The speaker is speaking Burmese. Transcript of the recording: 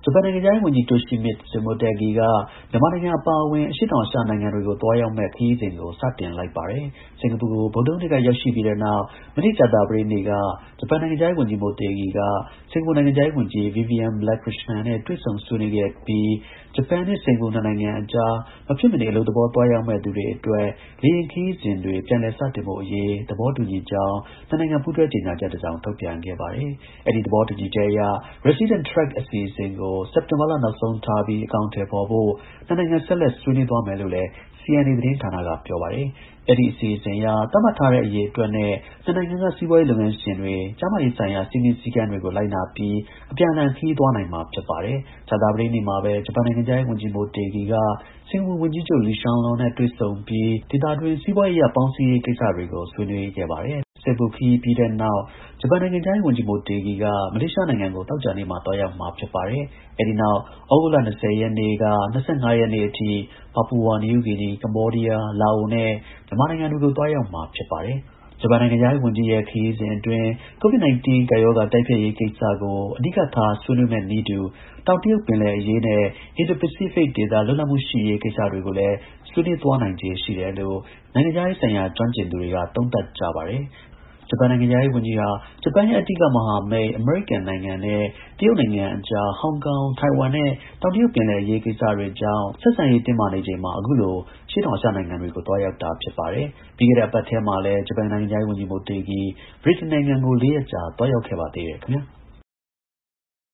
ဂျပန်နိုင်ငံခြားရေးဝန်ကြီး Toshimitsu Motegi က မြန်မာနိုင်ငံအပါအဝင် အရှေ့တောင်အာရှနိုင်ငံတွေကို သွားရောက်မယ့် ခရီးစဉ်ကို စတင်လိုက်ပါတယ်။ စင်ကာပူကို ဗုဒ္ဓဟူးနေ့က ရောက်ရှိပြီးတဲ့နောက် မနေ့ ကြာသပတေးနေ့က ဂျပန်နိုင်ငံခြားရေးဝန်ကြီး Motegi က စင်ကာပူနိုင်ငံခြားရေးဝန်ကြီး Vivian Balakrishnan နဲ့ တွေ့ဆုံဆွေးနွေးခဲ့ပြီး ဂျပန်နဲ့ စင်ကာပူ နှစ်နိုင်ငံအကြား မဖြစ်မနေ အလုပ်သဘော သွားရောက်မယ့်သူတွေအတွက် လေယာဉ်ခရီးစဉ်တွေ ပြန်လည်စတင်ဖို့အရေး သဘောတူညီကြောင်း နှစ်နိုင်ငံ ပူးတွဲကြေညာချက်တစ်စောင် ထုတ်ပြန်ခဲ့ပါတယ်။ အဲဒီ သဘောတူညီချက်အရ Resident Track အစီအစဉ်ကို စက်တင်ဘာလ နောက်ဆုံးထားပြီး အကောင်အထည်ဖော်ဖို့ နှစ်နိုင်ငံ ဆက်လက် ဆွေးနွေးသွားမယ်လို့လည်း CNA သတင်းဌာနက ပြောပါတယ်။ အဲဒီ အစီအစဉ်အရ သတ်မှတ်ထားတဲ့ အရေအတွက်နဲ့ နှစ်နိုင်ငံက စီးပွားရေး လုပ်ငန်းရှင်တွေ ကျန်းမာရေးဆိုင်ရာ စည်းမျဉ်းစည်းကမ်းတွေကို လိုက်နာပြီး အပြန်အလှန် ခရီးသွားနိုင်မှာ ဖြစ်ပါတယ်။ ကြာသပတေးနေ့မှာပဲ ဂျပန်နိုင်ငံခြားရေးဝန်ကြီး Motegi က စင်ကာပူဝန်ကြီးချုပ် Lee Hsien Loong နဲ့ တွေ့ဆုံပြီး ဒေသတွင်း စီးပွားရေးအရ ပေါင်းစည်းရေးကိစ္စတွေကို ဆွေးနွေးခဲ့ပါတယ်။ စင်ကာပူခရီးပြီးတဲ့နောက် ဂျပန်နိုင်ငံခြားရေးဝန်ကြီး Motegi က မလေးရှားနိုင်ငံကို သောကြာနေ့မှာ သွားရောက်မှာ ဖြစ်ပါတယ်။ အဲဒီနောက် သြဂုတ်လ ၂၀ ရက်နေ့က ၂၅ ရက်နေ့အထိ ပါပူဝါ နယူးဂီနီ၊ ကမ္ဘောဒီးယား၊ လာအိုနဲ့ မြန်မာနိုင်ငံတွေကို သွားရောက်မှာ ဖြစ်ပါတယ်။ ဂျပန်နိုင်ငံခြားရေးဝန်ကြီးရဲ့ ခရီးစဉ်အတွင်း COVID-19 ကပ်ရောဂါ တိုက်ဖျက်ရေးကိစ္စကို အဓိကထား ဆွေးနွေးမယ့်နည်းတူ တောင်တရုတ်ပင်လယ်အရေးနဲ့ အင်ဒို-ပစိဖိတ်ဒေသ လွတ်လပ်မှုရှိရေးကိစ္စတွေကိုလည်း ဆွေးနွေးသွားနိုင်ခြေ ရှိတယ်လို့ နိုင်ငံခြားရေးဆိုင်ရာ ကျွမ်းကျင်သူတွေက သုံးသပ်ကြပါတယ်။ ဂျပန်နိုင်ငံခြားရေးဝန်ကြီးဟာ ဂျပန်ရဲ့ အဓိက မဟာမိတ် အမေရိကန်နိုင်ငံနဲ့ တရုတ်နိုင်ငံအကြား ဟောင်ကောင်၊ ထိုင်ဝမ်နဲ့ တောင်တရုတ်ပင်လယ်အရေးကိစ္စတွေကြောင့် ဆက်ဆံရေး တင်းမာနေချိန်မှာ အခုလို အရှေ့တောင်အာရှနိုင်ငံတွေကို သွားရောက်တာ ဖြစ်ပါတယ်။ ပြီးခဲ့တဲ့ အပတ်ထဲမှာလည်း ဂျပန်နိုင်ငံခြားရေးဝန်ကြီး Motegi ဗြိတိန်နိုင်ငံကို ၄ ရက်ကြာ သွားရောက်ခဲ့ပါသေးတယ် ခင်ဗျာ။